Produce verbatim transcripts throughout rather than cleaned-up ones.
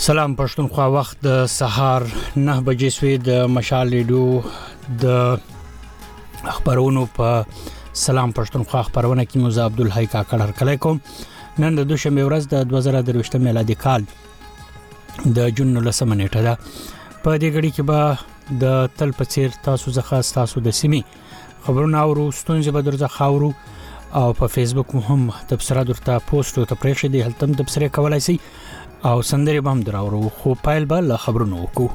سلام پښتونخوا، وخت د سهار نه بجې سوی د مشال ریډیو د خبرونو په سلام پښتونخوا خبرونه کې موزه عبدالحی کاکړ هرکلی کوم. نن د دوشنبه ورځ د دوه زره درویشت میلادي کال د جون نولسمه نیټه ده. په دې غړي کې به د تل په څیر تاسو ځخه تاسو د سیمې خبرونه اورو، ستونزې به درځه خاورو او په فیسبوک هم تبصره درته پوسټ او تپریښ دي، هلته تبصره کولای شئ او سندري بم دراورو. خو پایل به له خبرونو وکړو.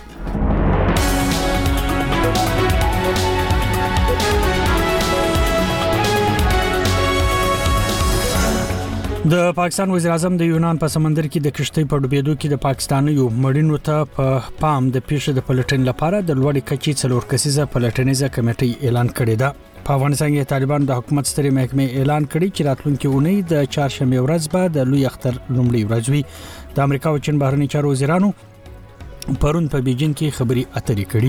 د پاکستان وزیر اعظم د یونان په سمندر کې د کشتۍ په ډوبېدو کې د پاکستانیو مړینو ته په پام د پیښې د پلټن لپاره د لوړې کچې څلور کسیزه پلټنیزه کمیټې اعلان کړې ده. په افغانستان کې طالبان د حکومت ستري محکمې اعلان کړی چې راتلونکي اونۍ د چهارشنبه ورځ به د لوی اختر لومړی ورځ وي. د امریکا او چین بهرنی چارو وزیرانو پرون په بیجینګ کې خبري اترې کړې.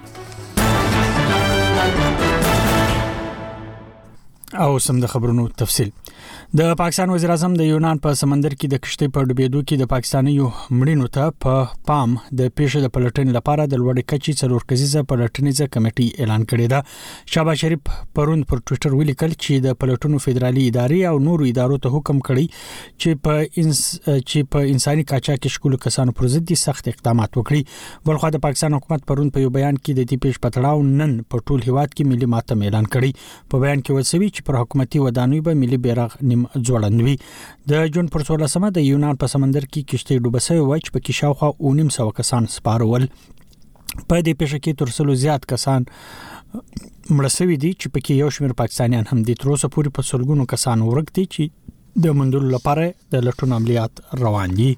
او سم د خبرونو تفصیل. د پاکستان وزیر اعظم د یونان په سمندر کې د کشتۍ په ډوبېدو کې د پاکستانیو مړینو ته په پام د پیښې د پلټن لپاره د لوړې کچې څلور کسیزه پلټنیزه کمیټې اعلان کړې ده. شهباز شریف پرون پر ټوئیټر ولیکل چې د پلټنو فدرالي ادارې او نورو ادارو ته حکم کړی چې په انس چې په انساني قاچاق کې شکول کسانو پر ضد سخت اقدامات وکړي. بلخو د پاکستان حکومت پرون په یو بیان کې د دې پیښې په تړاو نن په ټول هیواد کې ملي ماتم اعلان کړی. په بیان کې وسوي چې پر حکومتي ودانوي به ملي بیرغ نیم ځوړندوي. د جون پر څوارلسمه د یونان په سمندر کې کشتۍ ډوبه شوې و چې په کې شاوخوا اونیم سو کسان سپارول. په دې پیښه کې تر سلو زیات کسان مړ شوي دي چې په کې یو شمېر پاکستانیان هم دي. تر اوسه پورې په سلګونو کسان ورک دي چې د مندلو لپاره د لټون عملیات روان دي.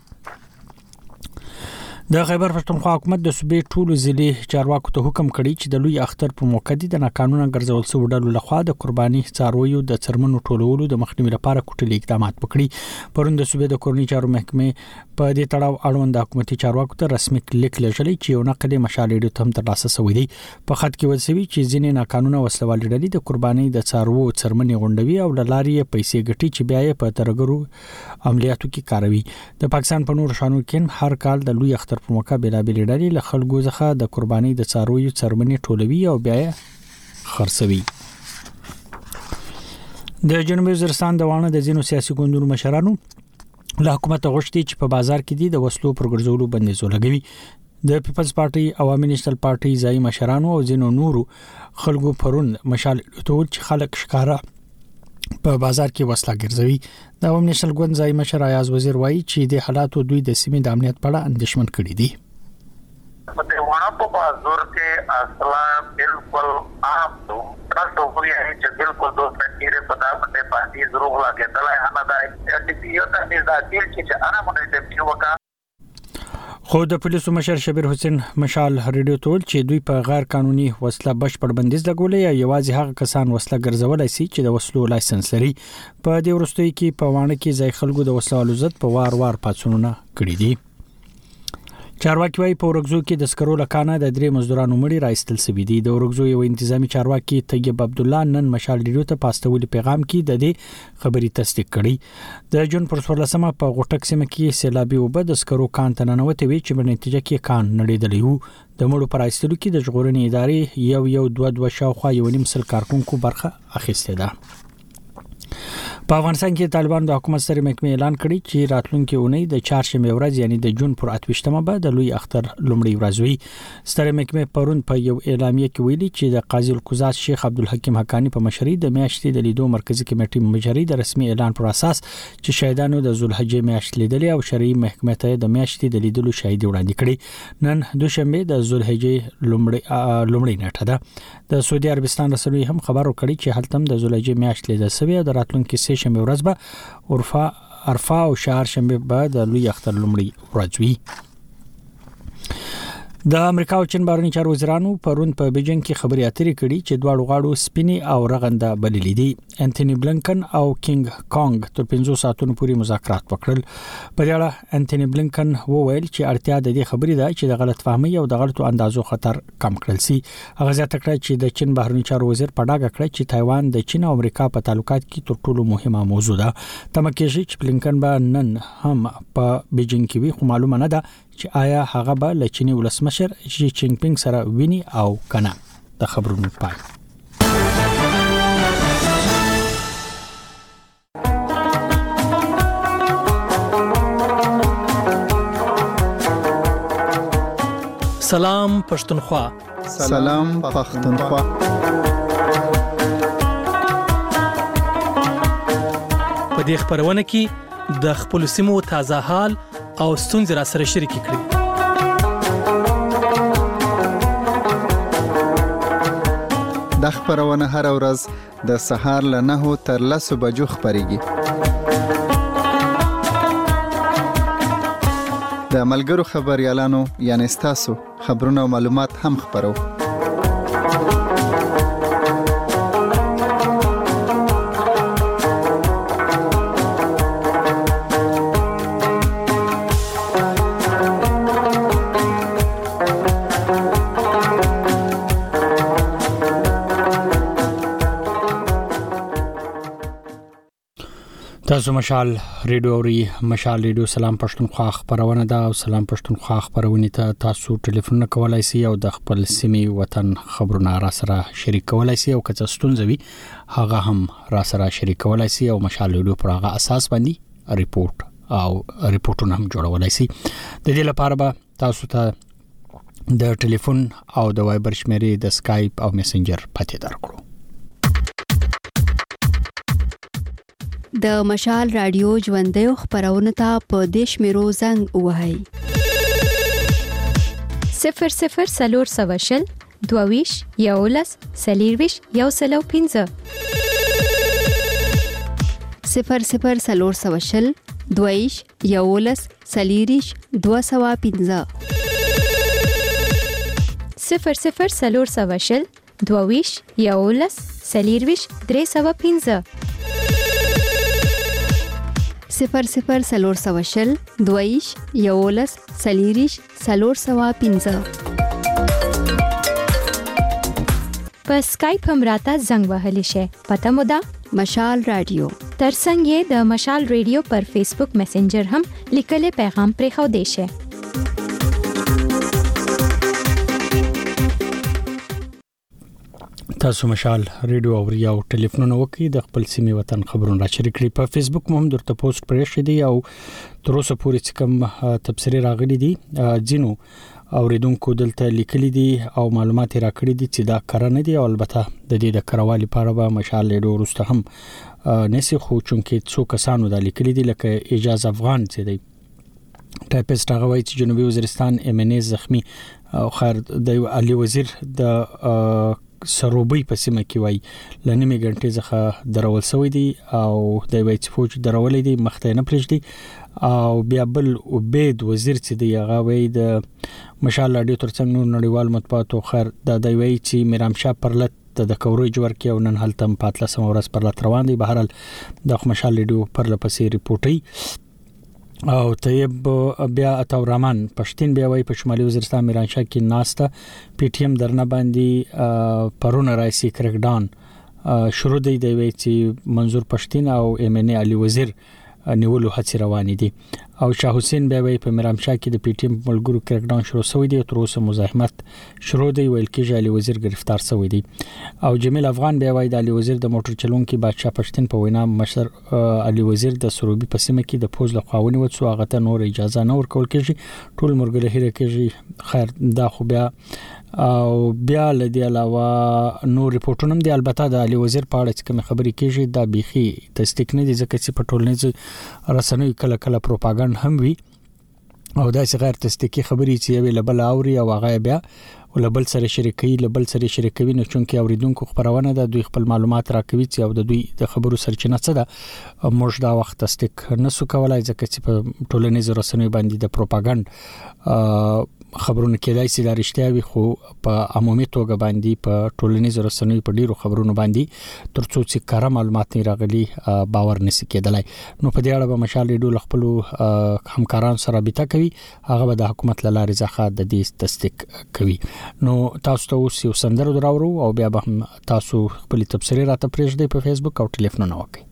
د خیبر پښتونخوا حکومت د صوبې ټولو ضلعي چارواکو ته حکم کړی چې د لوی اختر په موقع د ناقانونه ګرځول شوی ډلو لخوا د قرباني څارویو د څرمنو ټولولو د مخنیوي لپاره کوټلي اقدامات وکړي. پرون د صوبې د کورنۍ چارو محکمې په دې تړاو اړوند حکومتي چارواکو ته رسمي لیک لېږلی چې یو نقل مشال ډیټ هم ترلاسه شوی دی. په خط کې وسوي چې ځینې ناقانونه وسلوال ډلې د قرباني د څارویو څرمنې غونډوي او د لارې پیسې ګټي چې بیا یې په ترګرو عملیاتو کې کاروي. د پاکستان په نور شانو کې هر کال د لوی اختر په موقع بلا ډلې له خلکو څخه د قرباني د څارویو څرمنې ټولوي او بیا یې خرڅوي. د جنوبي وزیرستان د وانه د ځینو سیاسي ګوندونو مشرانو له حکومت غوښتي چې په بازار کې دي د وسلو پر ګرځولو بندیز ولګوي. د پیپلز پارټي، عوامي نېشنل پارټي ځای مشرانو او ځینو نورو خلکو پرون مشال ټول چې خلک ښکارا په بازار کې وسله ګرځوي. د عوامي نېشنل ګوند ځای مشر ایاز وزیر وایي چې د حالاتو دوی د سیمې د امنیت په اړه اندېښمن کړي دي. په دیوانه په بازار کې اصلا بالکل عام دو تاسو خو یې چې بالکل دوه تیرې په داسې پاتې ضرور لاګېدل نه دا چې یو ته د دې چې انا مونږ ته پیوکا. خو د پولیسو مشر شبیر حسین مشال ریډیو ټول چې دوی په غیر قانوني وسله بشپړ بندیز لګولې یا یوازې هغه کسان وسله ګرځولای شي چې د وسلو لایسنس لري. په دې وروستي کې په وانه کې ځای خلکو د وسلو ضد په وار وار پاتونونه کړی دي. چارواکي وايي په ورغزو کې د سکرو لکانه د درې مزدورانو مړي راایستل شوی دي. د ورغزو یو انتظامی چارواکي طیب عبد الله نن مشال ډیرو ته پاستولي پیغام کې د دې خبري تصدیق کړي. د جون پر څوارلسمه په غټک سیمه کې سیلابي وبد د سکرو کان ته ننوتې وی چې په نتیجه کې کان نړیدلی وو. د مړو پر ایستلو کې د ژغورنې ادارې یو یو دوه دوه شاوخوا یو نیم سل کارکونکو برخه اخیسته ده. په افغانستان کې طالبان د حکومت سره محکمې اعلان کړی چې راتلونکي اونۍ د چهارشنبه ورځ یعنی د جون پر اتوشتمه به د لوی اختر لومړی ورځ وي. ستره محکمې پرون په یو اعلامیه کې ویلي چې د قاضي القضات شیخ عبدالحکیم حقانی په مشرۍ د میاشتې د لیدو مرکزی کمیټې مجری د رسمي اعلان پر اساس چې شهیدانو د ذوالحجې میاشت لیدلې او شرعي محکمې ته د میاشتې د لیدلو شاهدي وړاندې کړي. نن دوشنبه د ذوالحجې لومړی لومړی نیټه ده. د سعودي عربستان رسنۍ هم خبر ورکړي چې هلته د ذوالحجې میاشت لیدل شوی او د راتلونکي سه شنبه ورځ به عرفه عرفه او چهارشنبه به د لوی اختر لومړی ورځ وي. د امریکا او چین بهرنی چارو وزیرانو پرون په بیجینګ کې خبري اترې کړي چې دواړو غاړو سپینی او رغنده بللې دي. انټونی بلنکن او کینګ کانګ تر پنځو ساعتونو پورې مذاکرات وکړل. په دې اړه انټونی بلنکن وویل چې اړتیا د دې خبرې ده چې د غلط فهمي او د غلطو اندازو خطر کم کړل شي. هغه زیاته کړه چې د چین بهرنی چارو وزیر په ډاګه کړ چې تایوان د چین او امریکا په تعلقات کې تر ټولو مهمه موضوع ده. تمه کېږي چې بلنکن به نن هم په بیجینګ کې وي، خو معلومه نه ده چې آیا هغه به له چینی ولسمشر شي جین پینګ سره ویني او کنه. د خبرونو پای. سلام پښتونخوا. سلام پښتونخوا. په دې خبرونه کې د خپل سیمو تازه حال او ستونزې را سره شریک کړئ. د خبرونه هر ورځ د سهار له نهو تر لسو بجو خبريږي. د ملګرو خبريالانو یعنی تاسو خبرونه او معلومات هم خبرو. تاسو مشال ریډیو اوري. مشال ریډیو سلام پښتونخوا خبرونه ده او سلام پښتونخوا خبرونه ته تاسو ټلیفون کولای شئ او د خپل سیمې وطن خبرونه را سره شریک کولای شئ او که ستونزوي هغه هم را سره شریک کولای شئ او مشال ریډیو پر هغه اساس باندې ریپورت او ریپورتونه هم جوړولای شئ. د دې لپاره به تاسو ته د ټلیفون او د وایبر شمیرې د اسکایپ او میسنجر پته درکړو. د مشال رادیو ژوندې خبرونه ته په دیش میرو زنګ وهاي صفر صفر سلور سواشل دوویش یولس سلیرویش یو سلو پینزه صفر صفر سلور سواشل دوویش یولس سلیریش دو سوا پینزه صفر صفر سلور سواشل دوویش یولس سلیرویش درې سوا پینزه صفر صفر سلور سواشل دویش یولس سلیریش سلور سوا پینزه. په اسکایپ هم راته زنګ وهلی شي. پته مو ده مشال رادیو. ترڅنګ یې د مشال ریډیو پر فیسبوک میسنجر هم لیکل پیغام پرې خو دی شي. تاسو مشال ریډیو او ریاو ټلیفون وکي د خپل سیمې وطن خبرونه را شریک کړئ. په فیسبوک هم درته پوسټ پرې شې دي او تر اوسه پورې کوم تبصره راغلي دي. ځینو اوریدونکو دلته لیکلي دي او معلومات راکړي دي چې دا کارنه دي او البته د دې د کاروالي لپاره به مشال ریډیو ورسته هم نسی خو چونکه څو کسانو دا لیکلي دي لکه اجازه افغان چې دی ټایپسټ هغه وایي چې جنوبي وزیرستان ام ان ای زخمی او خیر د علي وزیر د سروبي په سیمه کې وای لنیمه غنټه ځخه درول سوی دی او د وایي فوج درولې دي مخته نه پرېږدي او بیا بل عبید وزیر چې دی هغه وای د مشال لاډیو ترڅنګ نور نړیوال مطبوعات او خیر د دی وای چې میرامشاه پرلت د کوري جوړ کې او نن هلته پاتله سم ورځ پرلت روان دی. بهرال د مشال لاډیو پر لپسې ریپورټي او طيب بیا اتاو رحمان پښتين بیا وای په شمالي وزیرستان میرانشاه کې ناسته پی ټی ایم درنه باندې پرونه رئیس کرکډان شروع دی دی وای چې منظور پښتين او ام ان ای علي وزیر نیولو هڅې روانې دي او شاه حسین بیا وای په میرامشاه کې د پی ټی ایم ملګرو کرکډان شروع شوی دی. تر اوسه مزاحمت شروع دی ویل کېږي علي وزیر گرفتار شوی دی او جمیل افغان بیا وای د علي وزیر د موټر چلونکي بادشاه پښتين په وینا مشر علي وزیر د سروبي په سیمه کې د پوز له خواونی وڅو هغه ته نور اجازه نه ورکول کېږي. ټول مرګله هره کېږي. خیر دا خو بیا او بیا لدی علاوه نو ریپورتونه دي. البته د علي وزیر په اړه کوم خبرې کېږي دا بيخي تصدیق نه دي ځکه چې په ټولنیز رسنیو کله کله پروپاګاندا هم وي او دا څنګه غیر تصدیقي خبرې چې ویل بل اوري او هغه بیا ولبل سره شریکي لبل سره شریکوي نو چونکه اوریدونکو خبرونه ده دوی خپل معلومات راکوي چې او د دوی د خبرو سرچینه څه ده موږ دا وخت تصدیق نسو کولای ځکه چې په ټولنیز رسنیو باندې د پروپاګاندا خبرونه کېدای شي دا رښتیا وي خو په عمومي توګه باندې په ټولنیزو رسنیو په ډیرو خبرونو باندې ترڅو چې کار معلومات نه راغلي باور نشي کېدلای. نو په دې اړه به مشال ریډیو خپل همکاران سره رابطه کوي، هغه به د حکومت له لارې ځخه د دې تصدیق کوي. نو تاسو ته اوس یو سندره دراورو او بیا به تاسو خپل تبصره راته پرېږدئ په فیسبوک او ټلیفون وکړئ.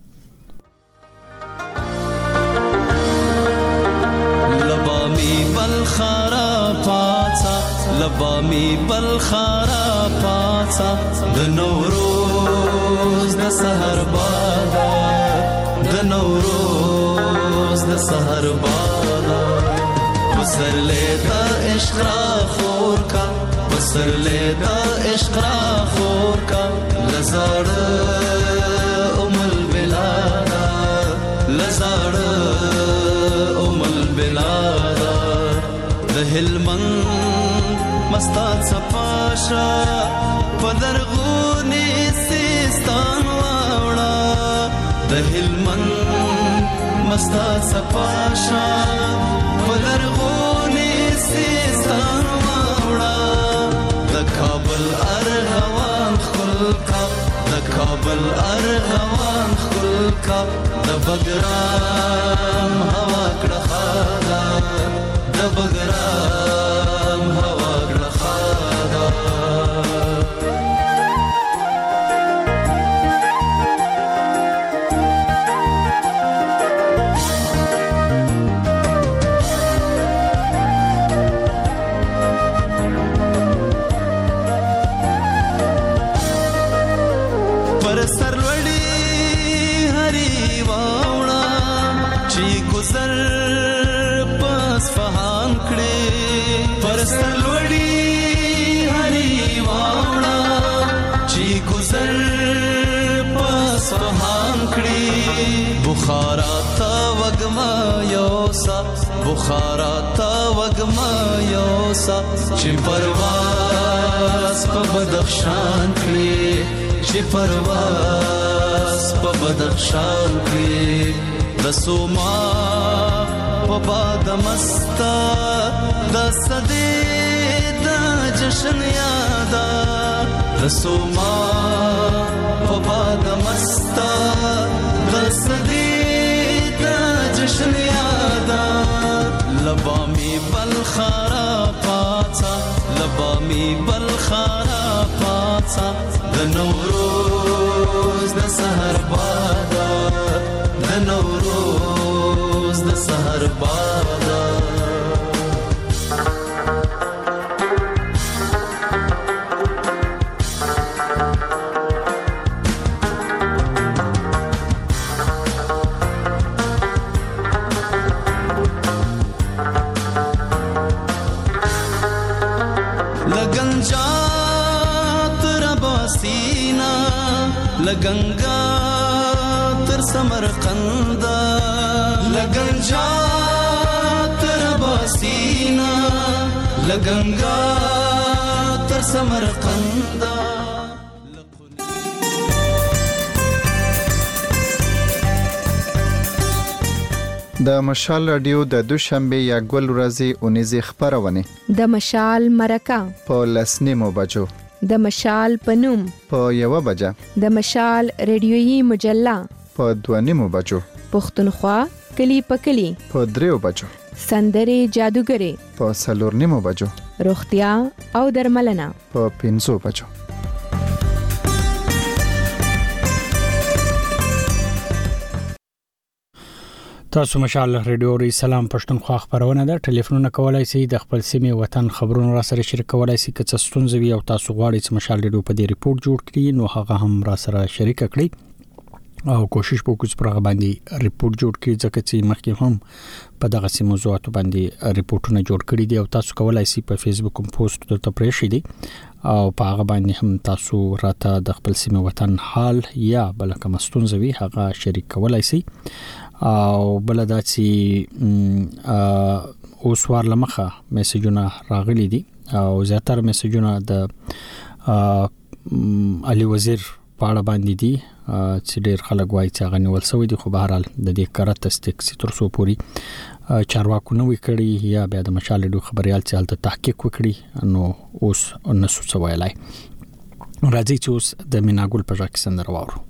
بالخرا پاڅا لبامي بالخرا پاڅا د نوروز د سحر بادا د نوروز د سحر بادا وسر لیدا عشق را خور کا وسر لیدا عشق را خور کا لزړ ام البلاد لزړ ام البلاد هلمند مستات صفاشا پدرغونی سیستان واوڑا د هلمند مستات صفاشا پدرغونی سیستان واوڑا د کابل ارغوان خلکا د کابل ارغوان خلکا د بګرام هوا کړه خادا د بګرام هوا کړه خادا پر سرلوړي هري واوړه چې گزر فهان کړي پر سرلوړي هري واوړه چې گزر پس فهان کړي بخارا تا وګما یوسا بخارا تا وګما یوسا چې پرواز په بدخشان کړي چې پرواز په بدخشان کړي رسوما باد مستا د صدې د جشن یادا رسوما په باد مستا د صدې د جشن یادا لبامي بالخرا پاڅا لبامي بالخرا پاڅا د نوروز د سحر بادا د نوروز د سحر بادا لګنجا تر باسینا لګنګا تر سمرقند لګنجا تر باسینا لګنګا تر سمرقند د مشال رادیو د دوشنبه یا ګل ورځې اونیزه خبرونه د مشال مرکه په لسنیمو بجو د مشال پنوم په یو بجه د مشال ریډیويي مجله په دوانیمو بجو پښتونخوا کلی پکلی په دریو بجو سندري جادوګری په سلورنیمو بجو روغتیا او درملنه په پنځو بجو. تاسو مشال ریډیو ری سلام پښتونخوا خبرونه ده. ټلیفونونه کولای شئ د خپل سیمې وطن خبرونه را سره شریک کولای شئ که څه ستونزې وي او تاسو غواړئ چې مشال ریډیو په دې ریپورت جوړ کړئ نو هغه هم را سره شریک کړئ او کوشش وکړئ چې پر هغه باندې ریپورت جوړ کړئ ځکه چې مخکې هم په دغه سیمه موضوعاتو باندې ریپورتونه جوړ کړي دي او تاسو کولای شئ په فیسبوک هم پوسټ درته پرېښی دي او په هغه باندې هم تاسو راته د خپل سیمه وطن حال یا بل کوم ستونزې وي هغه شریک کولای شئ او بل دا چې اوس وار لمخه میسجونه راغلي دي او زیاتره میسجونه د علي وزیر پاړه باندې دي چې ډېر خلک وایي چې هغه نیول شوی دي، خو به هر حال د دې کار تصدیق سي تر څو پوري چارواکو نو وکړي یا بیا د مشال ډو خبريال چې حالت تحقیق وکړي نو اوس نسو څه ویلای. راځي چې اوس د میناګل په ځای کې سندره واورو.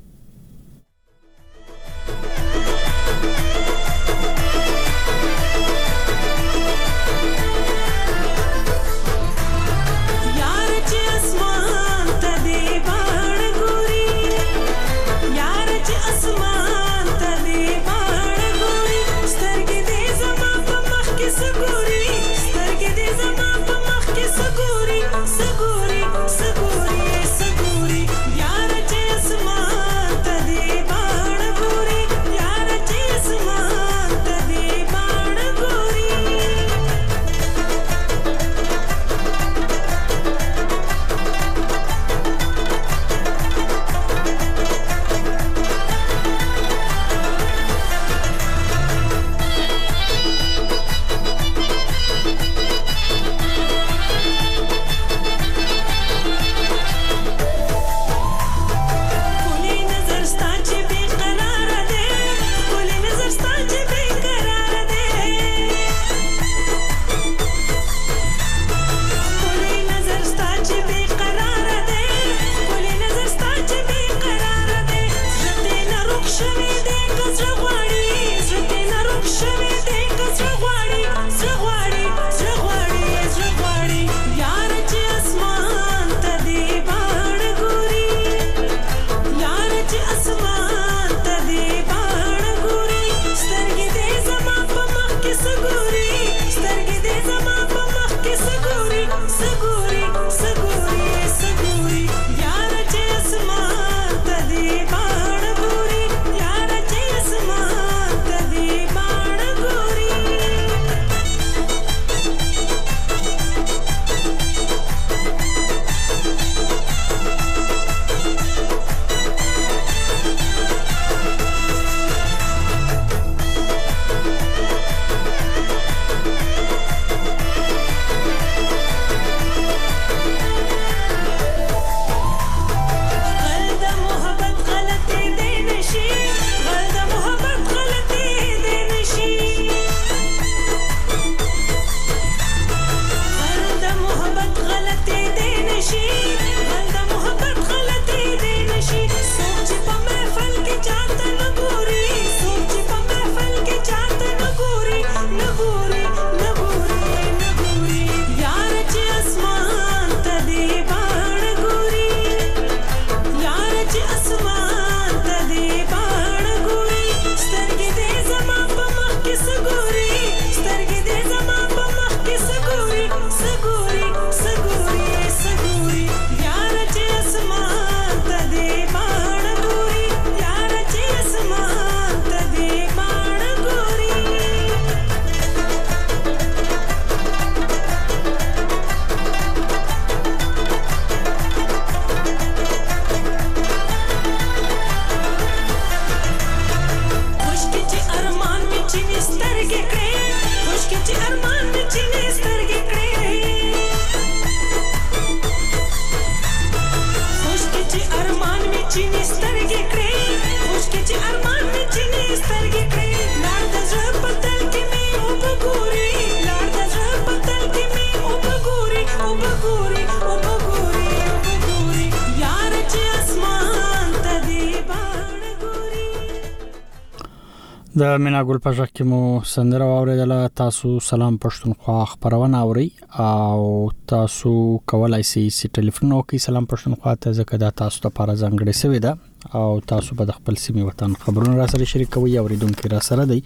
د میناګل په ځای کې مو سندره واوریدله. تاسو سلام پښتونخوا خبرونه اوري او تاسو کولای شئ چې ټلیفون وکړئ سلام پښتونخوا ته، ځکه دا تاسو ته لپاره ځانګړې شوی ده او تاسو به د خپل سیمې وطن خبرونه را سره شریکوي او اوریدونکو را سره دی.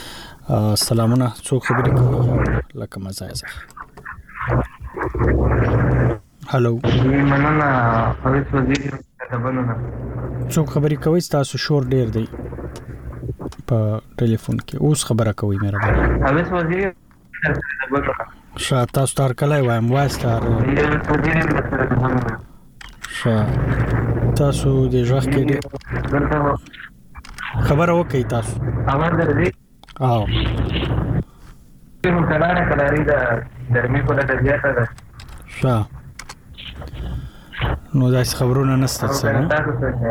سلامونه، څو خبرې کوي لکه مزه زه. هالو مننه، اوس وزیر تبنونه څو خبرې کوي، تاسو شور ډیر دی په ټلیفون کې. اوس خبره کوي مهرباني. اوس وزیر تبنونه شاه تاسو تر کله وایم واسطه شاه تاسو د ژغ کې خبره وکړئ. تاسو اول درځي او په کلاره کلاري د درمي په لټه زیاته ده. شاه نو داسې خبرونه نشته سره تاسو څنګه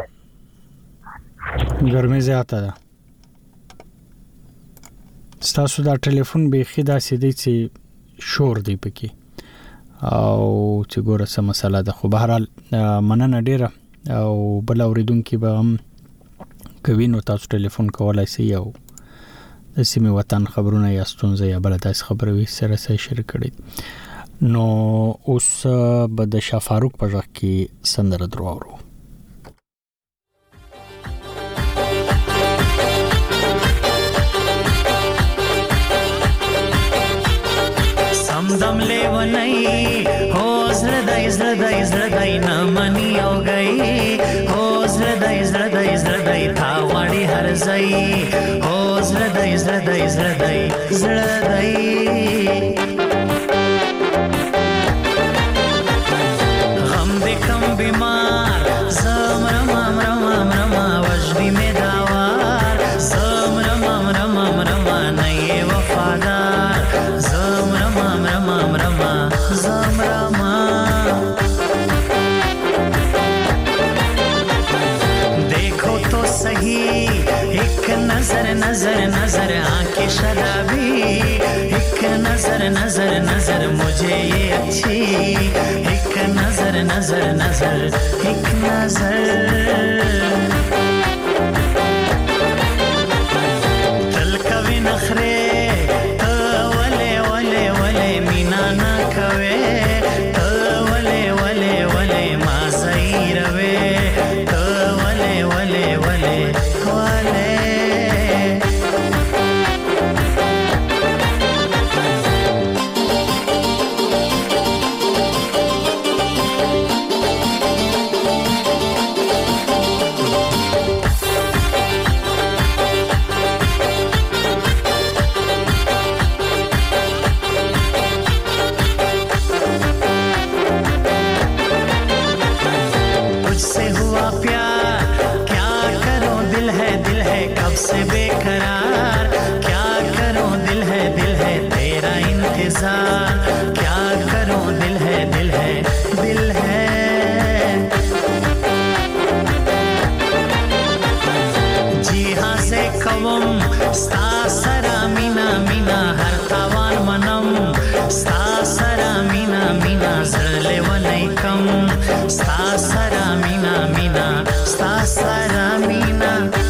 ګرمي زیاته ده ستاسو دا ټلیفون بیخي داسې دی چې شور دی پکې او چې ګوره څه مسله ده خو بهرحال مننه ډیره او بل اوریدونکو به هم کوي نو تاسو ټلیفون کولای شئ او د سیمه وطن خبرونه یا ستونزې یا بل داسې خبرې وي سره سره شریک کړئ نو اوس به د شاه فاروق په ځای کې سندره درواورو दम ले वनई हो zrdai zrdai zrdai na mani au gai ho zrdai zrdai zrdai tha wadi har zai ho zrdai zrdai zrdai zrdai gham de kam bimar zam ramam ramam rama wajdi me dawar zam ramam ramam rama naye wafadar zam ramam ramam rama zam rama देखो तो सही एक नजर नजर नजर आंखें शराबी एक नजर नजर नजर मुझे ये अच्छी एक नजर नजर नजर एक नजर दिल का भी नखरे तो वले वले वले मीना ना कवे तो वले वले वले माज़ई रवे तो वले वले वले वले तुझसे हुआ प्यार क्या करो दिल है दिल है कब से बेकरार क्या करो दिल है दिल है तेरा इंतजार क्या करो दिल है दिल है दिल है जी हाँ से कवम स्ता सरा मीना मीना हर तावान मनम स्ता सरा मीना मीना जरले वलैकम स्ता सरा मीना मीना स्ता सरा मीना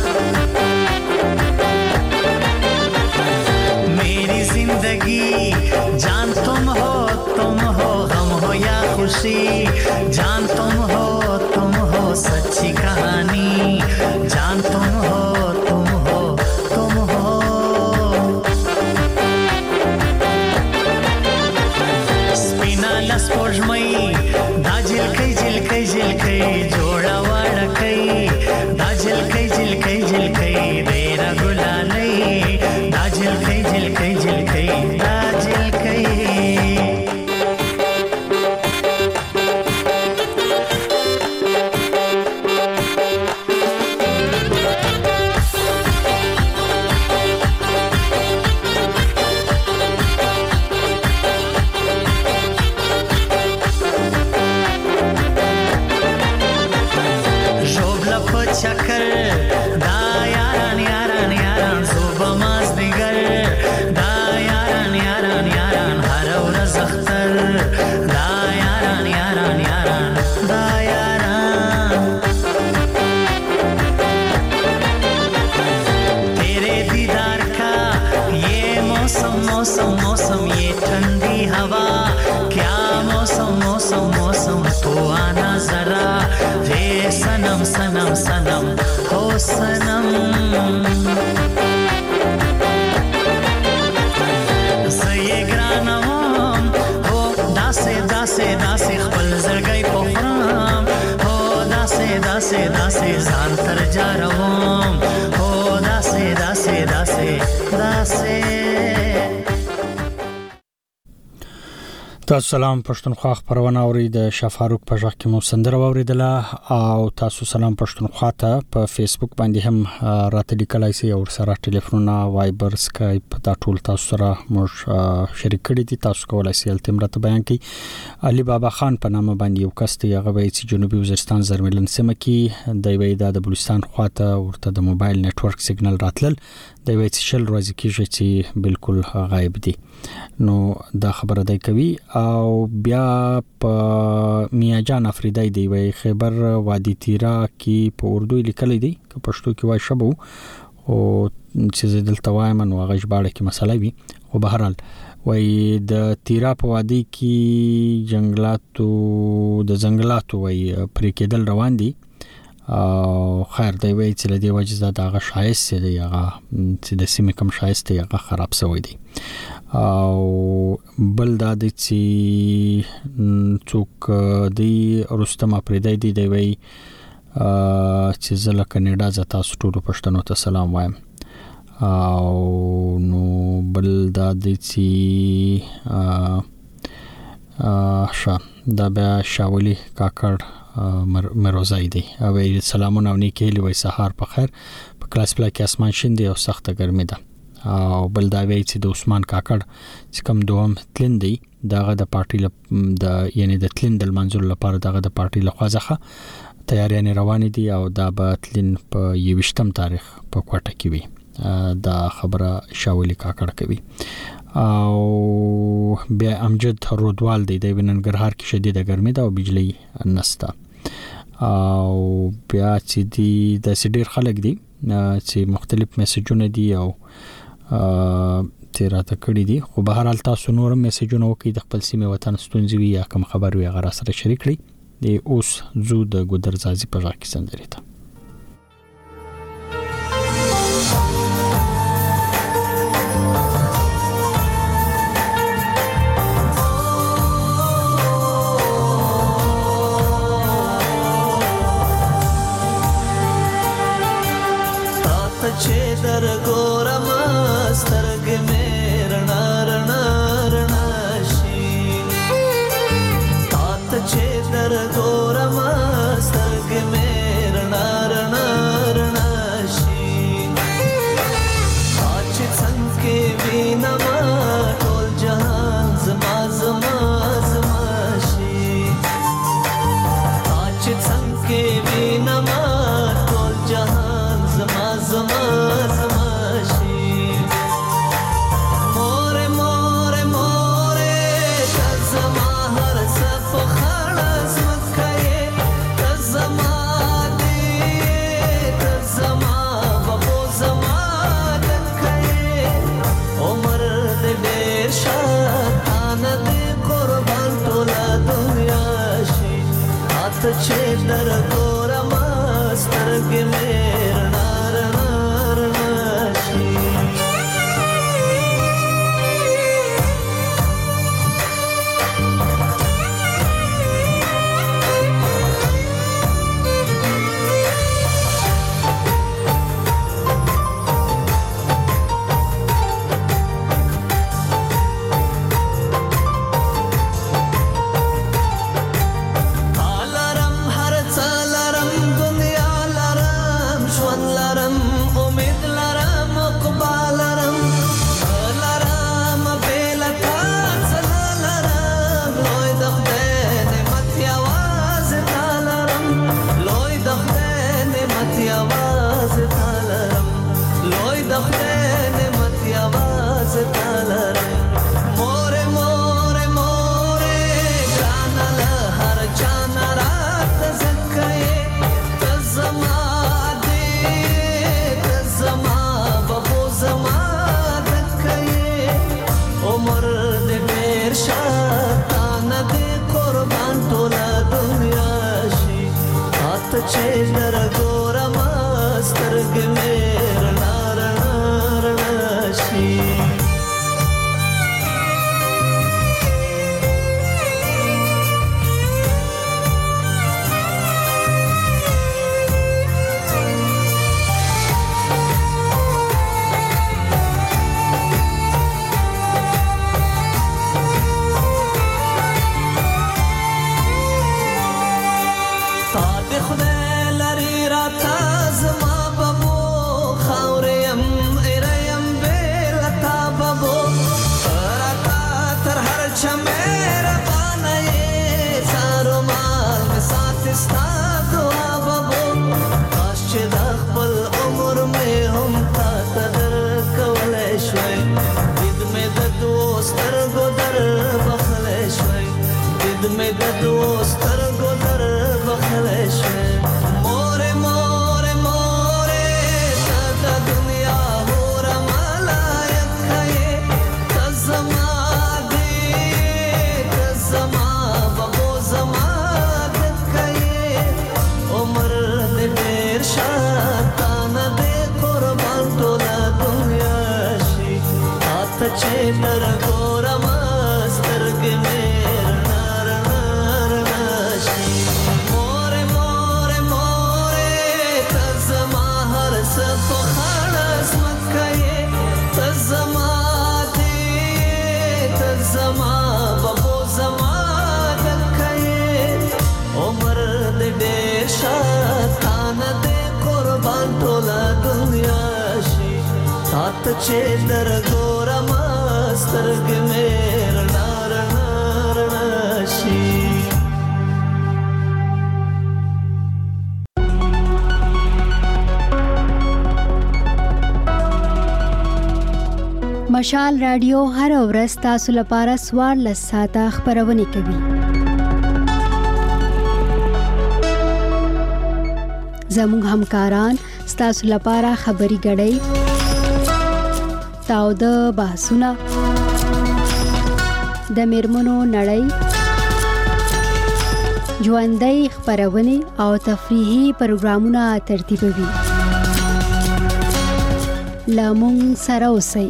मेरी जिंदगी जान तुम हो तुम हो गम हो या खुशी जान तुम हो तुम हो सच्ची कहानी जान तुम हो तुम हो तुम हो स्पिना लस्पोजमई दा झिलकै झिलकै झिलकै जोडा वाडकै दा झिलकै झिलकै झिलकै देरा गुलालै दा झिलकै झिलकै झिलकै दा झिलकै Jobla po chakar da yaran yaran yaran zuba maz digar da yaran yaran yaran harawra zakhtar da yaran yaran yaran da yaran तेरे दीदार का ये मौसम मौसम मौसम ये ठंडी हवा क्या मौसम मौसम मौसम तो आना जरा रे सनम सनम सनम हो सनम زه ګرانم هو داسې داسې داسې خپل زړګی پخرام هو داسې داسې داسې ځان تر جاروم هو داسې داسې داسې داسې د تاسو سلام پښتونخوا خبرونه اوري د شفاروق په ځخ کې مو سندره اوریدله او تاسو سلام پښتونخوا ته په فیسبوک باندې هم راته لیکلای شئ او سره ټلیفون وایبر اسکایپ دا ټول تاسو سره مو شریک کړی دي. تاسو کولای شئ التمرات بیان کړئ. علي بابا خان په نامه باندې یو کس دی هغه وایي چې جنوبي وزیرستان زرملن سیمه کې د وی د بلوچستان خواته ورته د موبایل نتورک سیګنل راتلل د وی چې شل ورځې کېږي چې بالکل غایب دي. نو دا خبره دی کوي او بیا په میاجان افریدی دی وی خیبر وادي تیرا کې په اردو لیکل دي که پښتو کې وای شبو او چې دلته وایم نو هغه ژباړه کې مسله وي خو به هر حال وای د تیرا په وادي کې جنگلاتو د ځنګلاتو وای پرې کېدل روان دي او خیر دی وی چې لدی وجه زده هغه شایست دی هغه چې د سیمې کم شایست دی هغه خراب شوی دی او بل دا د چې څوک دی رستم افریدی دی دی وی چې زله کنیډا ز تاسو ټول پښتنو ته سلام وایم او نو بل دا د چې ښه دا بیا شاولی کاکړ مروزای دی او سلامونه او نیکی لی وای سحر په خیر په کلاس پلا کې اسمان شین دی او سخته ګرمي ده او بل دا وی چې د عثمان کاکړ چې کوم دوم تلین دی دغه د پارټي د یعنی د تلین د منځور لپاره دغه د پارټي لخوا ځخه تیاریانه روان دي او دا به تلین په یوشتم تاریخ په کوټه کې وي دا خبره شاولی کاکړ کوي. او بیا امجد رودوال دی د ننګرهار کې شدیده ګرمي ده او بجلی نسته او بیا چې دی د سډیر خلک دي چې مختلف میسجونه دي او تیراته کړی دي خو به هر حال تاسو نور میسجونه وکي د خپل سیمه وطن ستونزې وي یا کوم خبر وي هغه سره شریک کړئ. د اوس زو د ګودرزازي په ځای کې سندري ته چې در ګورم سترګ مې رڼا رڼا رڼا شي تا ته چې در ګورم سترګ مې رڼا رڼا رڼا شي چې څنګه وینم ټول جهان زما زما زما شي چې څنګه وینم ټول جهان زما زما زما شي مور مور مور زما هر صف خلاص مکه زما دې زما بابو زما دکه عمر دې ډېر شان دې قربان ټول دنیا شي اته چې در ګورم سترګ مې چې در ګورم سترګ مې رڼا رڼا رڼا شي خدای لري راته زما بابو خاورې يم ایره يم بېلتا بابو راته تر هر چا مهربانه یې سارو مال مې ساتي ستا دعا بابو کاش چې دا خپل عمر مې هم تا ته درکولی شوی دید مې د دوو سترګو در بخلی شوی دید مې د دوو سترګو در بخلی شوی مورې مورې مورې ته د دنیا هوره ملایکه یې ته زما دې ته زما بابو زما دکه یې عمر دې ډېر شاتانه دې قربان ټوله دنیا شي تا ته چې در ګورم سترګې مې رڼا رڼا رڼا شي مورې مورې مورې ته زما هر څه په خړه ځمکه یې ته زما دې ته زما بابو زما دکه یې عمر دې ډېر شاتانه دې قربان ټوله دنیا شي تا ته چې در ګورم سترګې مې رڼا رڼا رڼا شي مشال رادیو هر ورځ تاسو لپاره څوارلس ساعته خبرونه کوي. زموږ همکاران ستاسو لپاره خبري غړي تاوده بحثونه د میرمنو نړۍ ژوندۍ خبرونه او تفریحي پروګرامونه ترتیبوي. لامون سره اوسئ.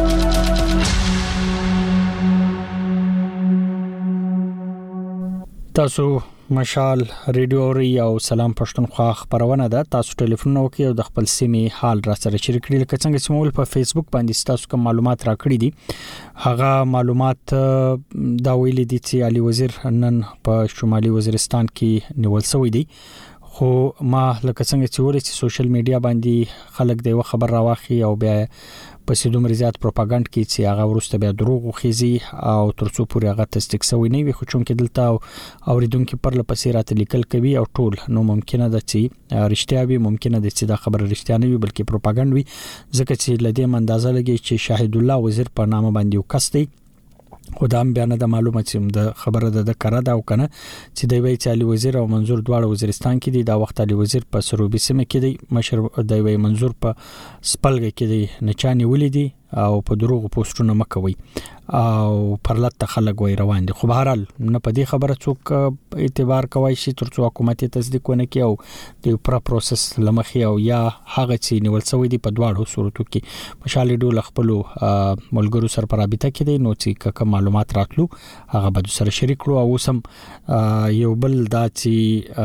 تاسو مشال ریډیو اوري او سلام پښتونخوا خبرونه ده. تاسو ټلیفون وکړئ او د خپل سیمې حال را سره شریک کړئ. لکه څنګه چې مول په فیسبوک باندې تاسو کوم معلومات را کړی دي هغه معلومات دا ویلي دي چې علي وزیر نن په شمالي وزیرستان کې نیول شوی دی خو ما لکه څنګه چې ورته سوشل میډیا باندې خلک دی و خبر راوخی او بیا په سیدوم رضایت پروپاګاندا کې چې هغه ورسته بیا دروغ خيزي او ترڅو پورې هغه تصدیق شوی نه وي خو چون کې دلته اوریدونکو پر لپسې راته لیکل کوي او ټول نو ممکنه ده چې رښتیا وي ممکنه ده چې دا خبره رښتیا نه وي بلکې پروپاګاندا وي ځکه چې لدې اندازه لګي چې شاهد الله وزیر په نامه باندې وکستي خدام بیان د معلومه چې د خبره د کړه دا وکنه چې دی وی چې علي وزیر او منظور دواړه وزیرستان کې دي دا وخت علي وزیر په سروبي سیمه کې دی مشر دی وی منظور په سپلګ کې دی نچانی ولیدي او په دروغ پوسټونه مکوي او پرلط خلک وای روان دي خو بهرحال نه په دې خبره څوک اعتبار کوي چې ترڅو حکومت تصدیق ونه کوي او د پر پروسس لمخي او یا هغه چې نیول شوی دی په دواړو صورتو کې مشالې ډول خپل ملګرو سره پر رابطه کې دی نو چې کوم معلومات راتلو هغه به سره شریک کړو او سم یو بل دا چې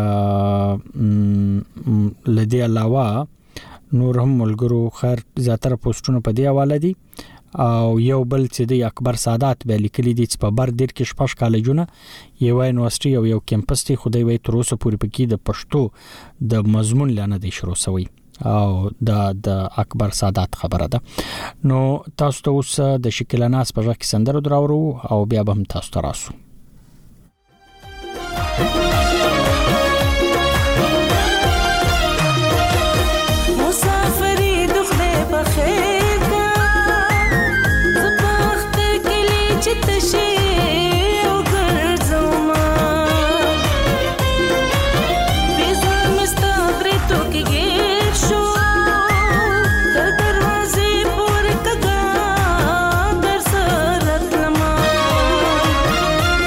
لدی علاوه نور هم ملګرو خیر زیاتره پوسټونه په دی حواله دي او یو بل چې د اکبر سادات به لیکلي دي چې په بر دیر کې شپږ کالجونه یو یونیورسيټي او یو کیمپس ته خدای وي تر اوسه پورې پکې د پښتو د مضمون لانه دي شروع شوی او د د اکبر سادات خبره ده نو تاسو ته اوس د شکلاناس په ځکه سندرو دراورو او بیا به هم تاسو ته راسو Thank you.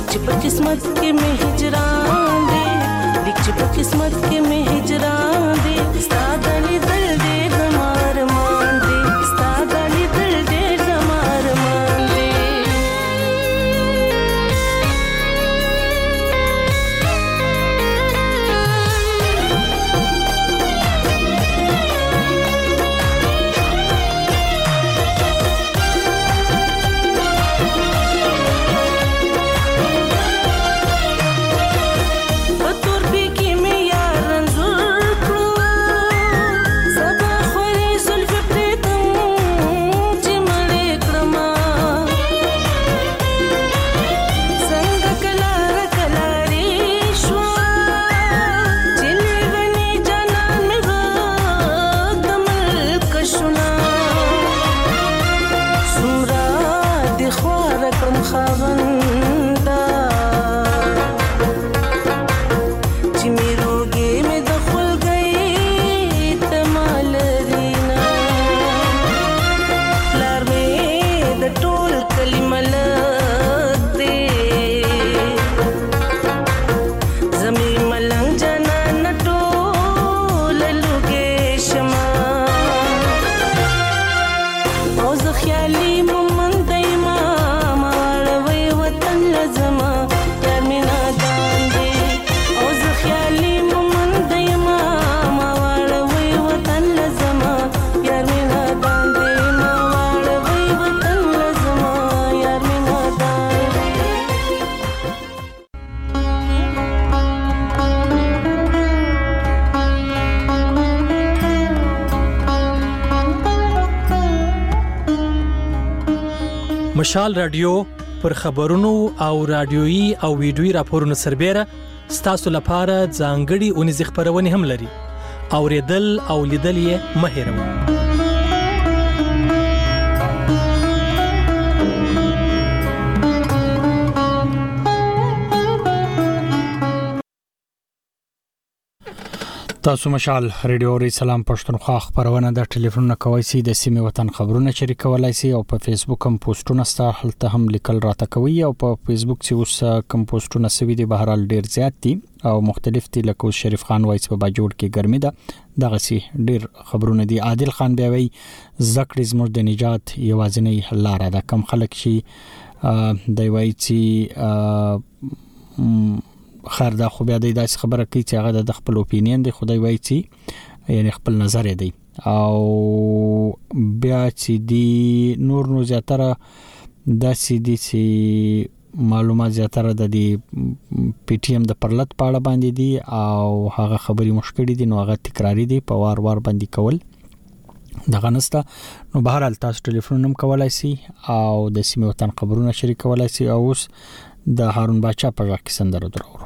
लिख पर किस्मत के में हिजरान दे लिख पर किस्मत के में हिजरान दे सादली दिल दे जमार मान दे सादली दिल दे जमार मान दे مشال رادیو پر خبرونو او رادیويي او ویډیويي راپورونو سربېره ستاسو لپاره ځانګړي اونیز خبرونه هم لري اوریدل او لیدل یې مه هېروئ. تاسو مشال ریډیو ری سلام پښتونخوا خبرونه د ټلیفون کوي سي د سیمه وطن خبرونه شریکولای سي او په فیسبوک هم پوسټونه ستا هلته هم لیکل راته کوي او په فیسبوک چې اوس کوم پوسټونه سوي دي بهرال ډیر زیات دي او مختلف دي لکه شریف خان وایس په باجوړ کې ګرمي ده دغه سي ډیر خبرونه دي. عادل خان بیا وی زکړې زموږ د نجات یوازینی لار ده کم خلک شي دی وای چې خیر دا خو بیا د داسې خبره کوي چې هغه د خپل اپینین دی خدای وایي چې یعنی خپل نظر دی او بیا چې دی نور نو زیاتره داسې دي چې معلومات زیاتره د دی پی ټی ایم د پرلط پاړه باندې دي او هغه خبري مشکړې دي نو هغه تکراری دي په وار وار باندې کول دغه نسته نو بهر ال تاسو ټلیفون هم کولای شي او د سیمه وطن خبرونه شریکولای شي او اوس د هارون باچا په ځای کې سندره درو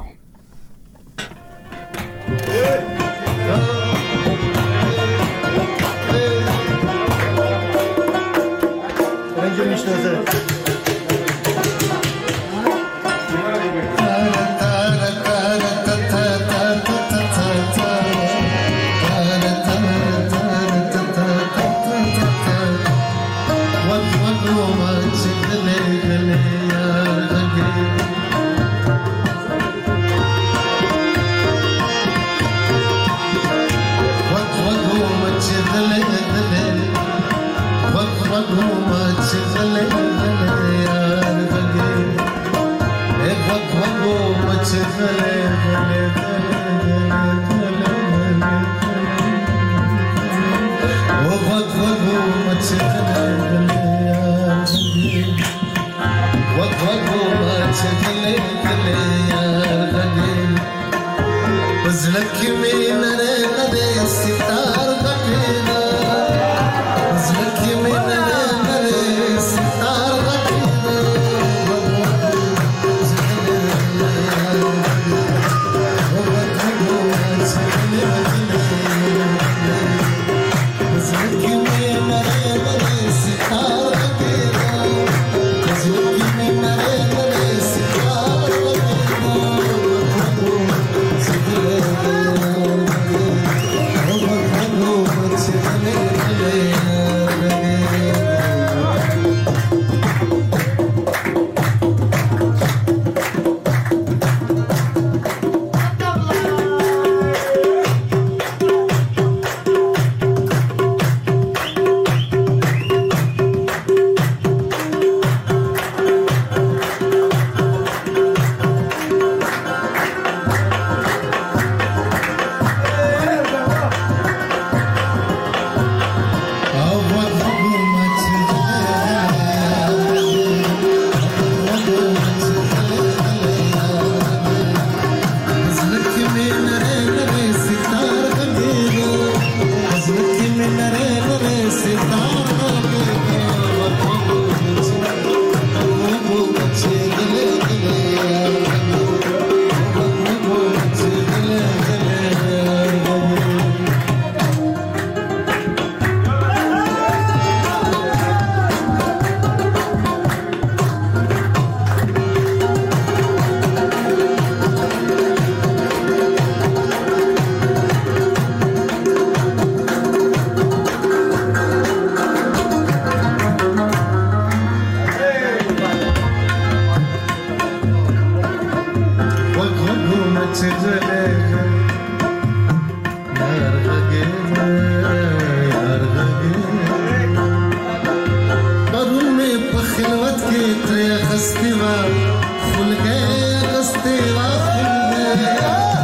खुल गए अगस्ते वा खुल गए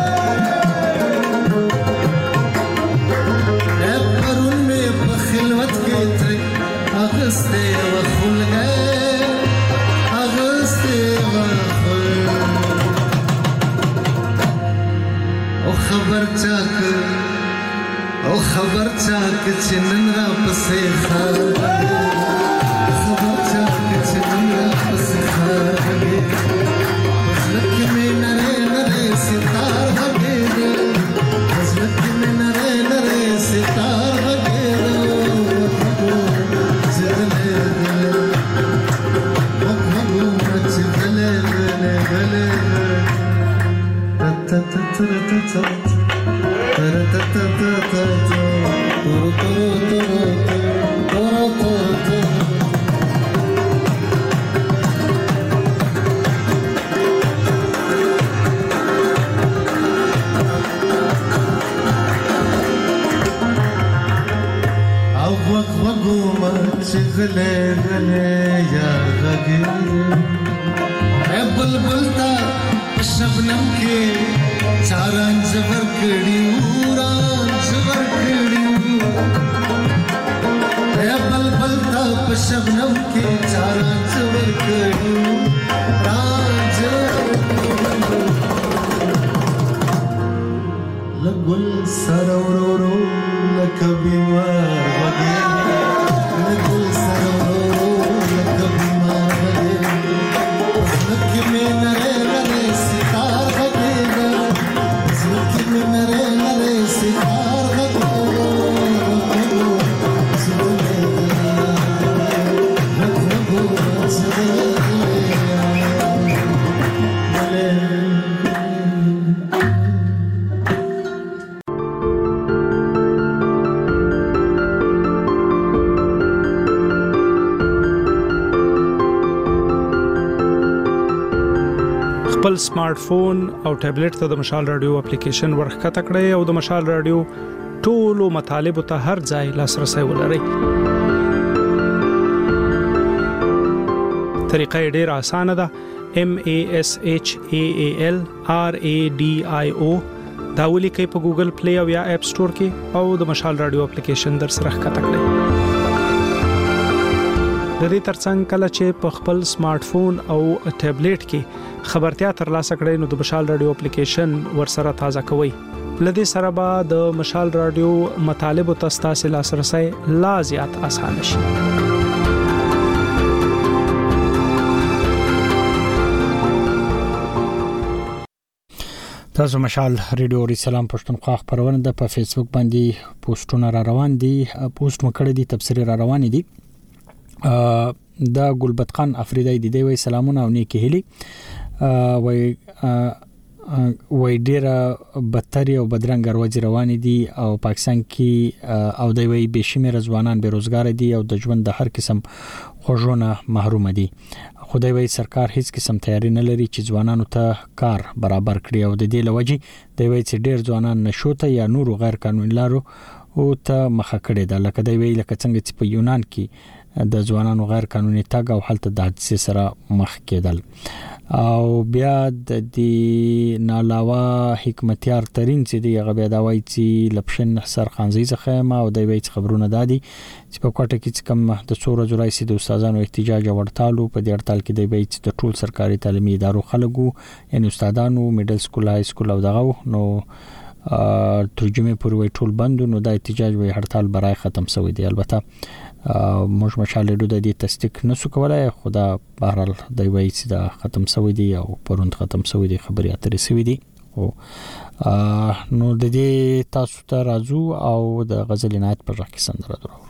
ए परुन में बखिलवत के थे अगस्ते वा खुल गए अगस्ते वा खुल ओ खबर चाक ओ खबर चाक चिन्हन रा पसे खार खबर चाक चिन्हन रा पसे खार हगे हजरत में नरे नरे सितार हगे हजरत में नरे नरे सितार हगे जिदले गले ओ भगो मच गले गले गले त त त त त गले गले यार गगे ए बुलबुल ता शबनम के चारां जबर कड़ी उरां जबर कड़ी ए बुलबुल ता शबनम के चारां जबर कड़ी राज लगुल सरवरो रो लकबी मार गगे लगुल सरवरो लकबी मार गगे लक में नरे नरे सितार गगे लक में नरे नरे सितार गगे सुने लगो सुने خپل سمارټ فون او ټابلیټ ته د مشال رادیو اپلیکیشن ورخکته کړئ او د مشال رادیو ټولو مطالبه ته هر ځای لاسرسي ولرئ. طریقه ډیره اسانه ده. M A S H A A L R A D I O دا ولیکئ په ګوګل پلی او یا اپ سٹور کې او د مشال رادیو اپلیکیشن در سره ښکته کړئ. د دې ترڅنګ کله چې په خپل سمارټ فون او ټابلیټ کې خبرتیا ترلاسه کړئ نو د مشال رادیو اپلیکیشن ورسره تازه کوئ. لدې سره به د مشال رادیو مطالب او تاسو لاسرسي لا زیات اسانه شي. تاسو مشال ریډیو ری سلام پښتونخوا خبرونه د په فیسبوک باندې پوسټونه را روان دي. پوسټ مکړه دي تفسیر را روان دي. دا ګلبد خان افریدی دی دی وی سلامونه او نیکی هلی وی وی ډیر بدتري او بدرنګ ورځ روان دي او پاکستان کې او دی وی بشمیر ځوانان بیروزګار دي او د ژوند د هر قسم خوژونه محروم دي. خدای وی سرکار هیڅ قسم تیاری نه لري چې ځوانانو ته کار برابر کړي او د دې لوجي دی وی چې ډیر ځوانان نشوته یا نور غیر قانوني لارو او ته مخه کړي ده. لکه دی وی لکه څنګه چې په یونان کې د ځوانانو غیر قانوني تاګ او حالت د حادثه سره مخ کېدل. او بیا د دې نالاوا حکمتیار ترين چې دی غبیا دا وایي چې لپشن سر خانزي څخه ما او د وایي خبرونه دادي چې په کوټه کې کم د څورو جولای سي د استادانو احتجاج ورتالو په دې اړتال کې دی وایي چې د ټول سرکاري تعلیمي ادارو خلکو یعنی استادانو میډل سکول های سکول او دغه نو ترجمه پر وی ټول بند نو د احتجاج وی هړتال برای ختم شوی دی. البته موږ مشاله د دې تصدیق نسو کولای خدا بهرال دی وی چې دا ختم شوی دی او پروند ختم شوی دی خبري اترې شوی دی او نو د دې تاسو ته راځو او د غزل عنایت پر راکې سندره درو.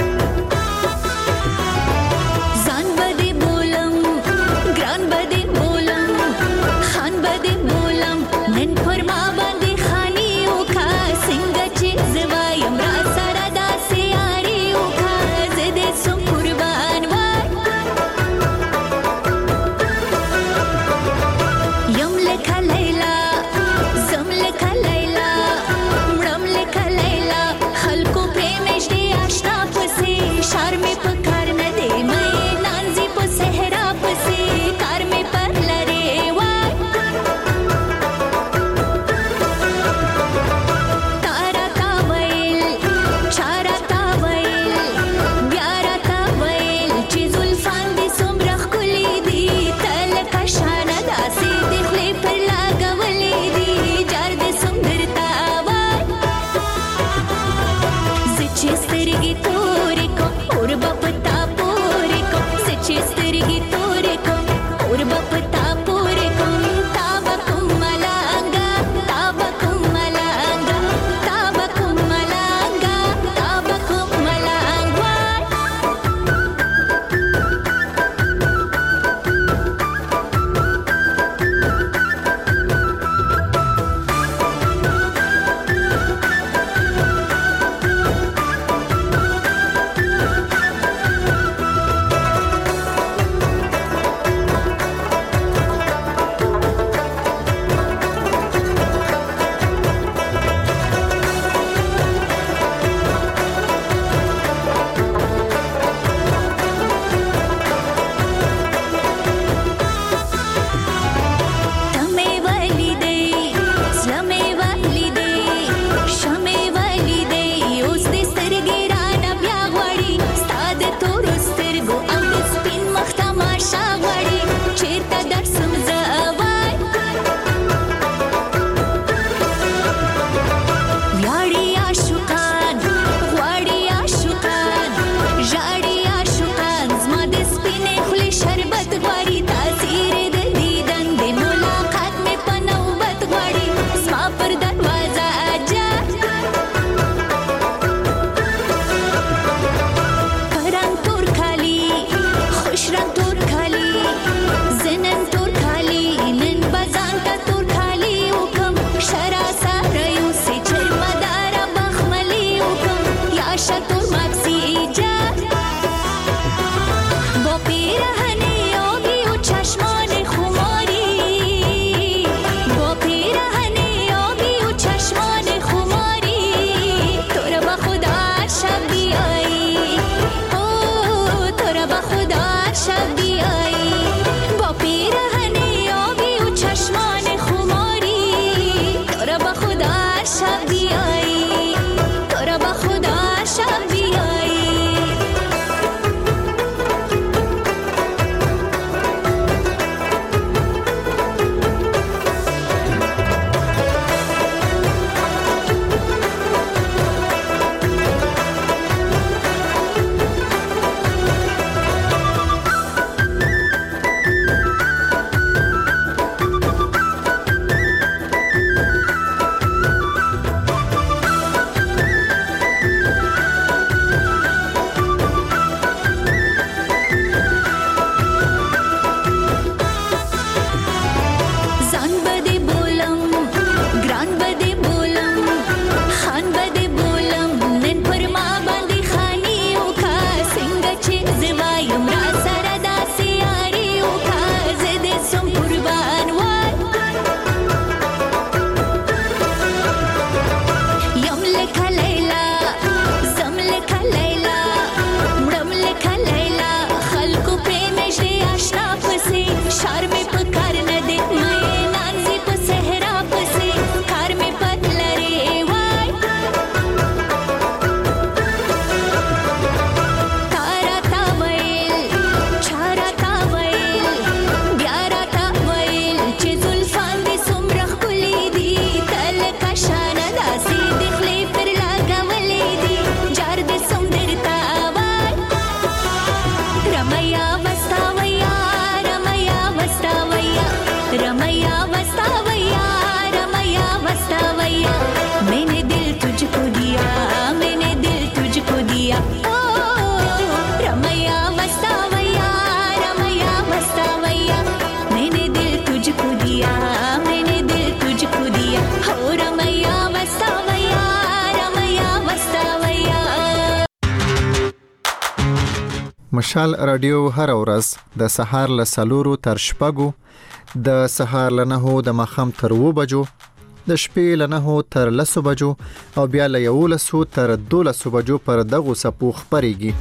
Zan bade bolam, gran bade bolam. سترګې تورې کو اور به پتا پورې کو سچې سترګې تورې کو اور به پتا پورې کو تا به کوم ملنګا تا به کوم ملنګا تا به کوم ملنګا تا به کوم ملنګا مشال رادیو هر ورځ د سهار له سلورو تر شپږو، د سهار له نهو د ماښام تر اوو بجو، د شپې له نهو تر لسو بجو او بیا له یولسو تر دولسو بجو پر دغو څپو خپرېږي.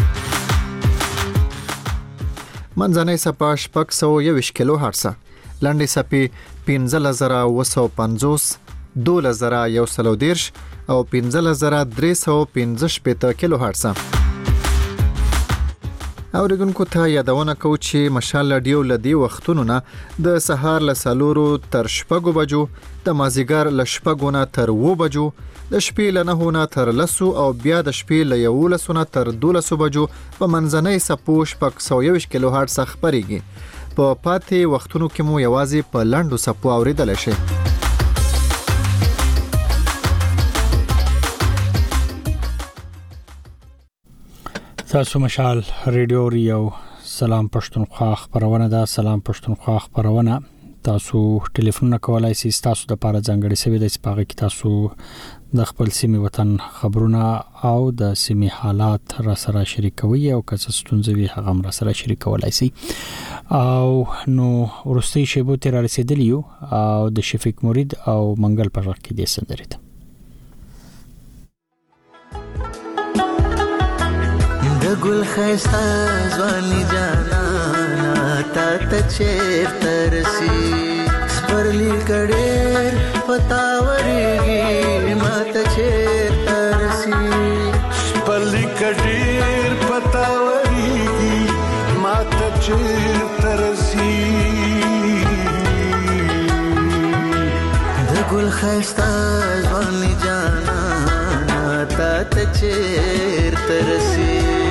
منځنۍ څپه شپږ سوه یوویشت کیلو هرڅه، لنډې څپې پنځلس زره اووه سوه پنځوس، دولس زره یو سل او دېرش او پنځلس زره درې سوه پنځه شپېته کیلو هرڅه. اوریدونکو ته یادونه کوم چې مشال رادیو لدی وختونو نه د سهار له سلورو تر شپږو بجو، د مازیګر له شپږو نه تر اوو بجو، د شپې له نهو نه تر لسو او بیا د شپې له یولسو نه تر دولسو بجو په منځنۍ سپو شپږ سوه یوویشت کیلو هرټز خپرېږي. په پاتې وختونو کې مو یوازې په لنډو سپو اوریدلی شئ. تاسو مشال ریډیو ریو سلام پښتونخوا خبرونه ده. سلام پښتونخوا خبرونه تاسو ټلیفون کولای شئ تاسو د پاره ځانګړي سوي د سپاغه کې تاسو د خپل سیمې وطن خبرونه او د سیمې حالات را سره شریکوي او که څه ستونزې وي هغه را سره شریکولای شئ. او نو ورستي شیبو تر رسیدلیو او د شفیق مرید او منګل په ځای کې د سندرې گل خیستا زوانی جانانا تا تا چیر ترسی سپرلی کڑیر پتاوریگی ما تا چیر ترسی سپرلی کڑیر پتاوریگی ما تا چیر ترسی د گل خیستا زوانی جانانا تا تا چیر ترسی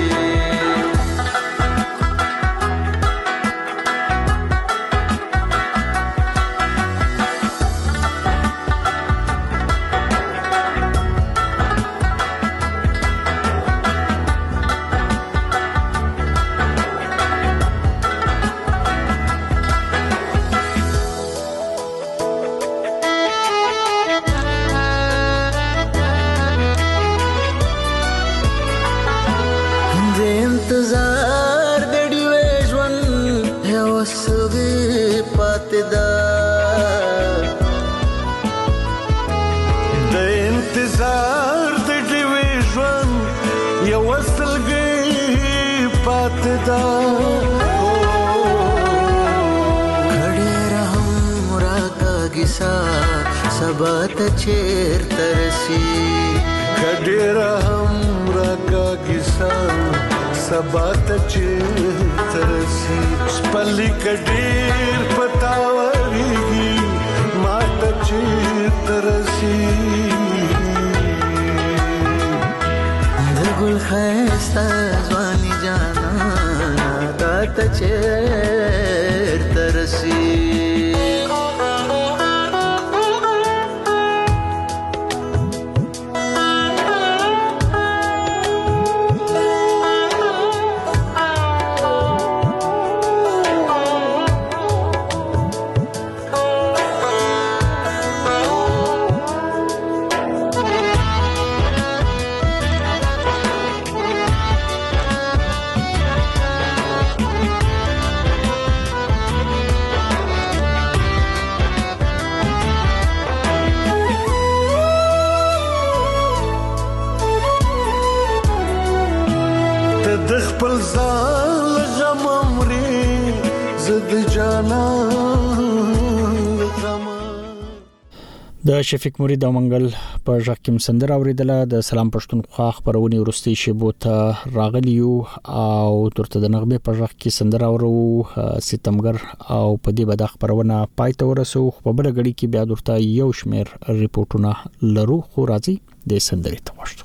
سبات چیر ترسی کډیرا هم راکا کیسا سبات چیر ترسی سپلی کډیر پتاوریږي مات چیر ترسی د ګل خستا ځواني جانا تا چیر ترسی د شفیق مرید او منګل په ځای کې سندره اوریدله. د سلام پښتونخوا خبرونه ورستي شیبو ته راغلیو او ترته د نغمه په ځای کې سندره اورو سپتمبر او په دې بد خبرونه پای ته ورسو. په بل غړي کې بیا درته یو شمیر ریپورتونه لرو خو راځي د سندرې ته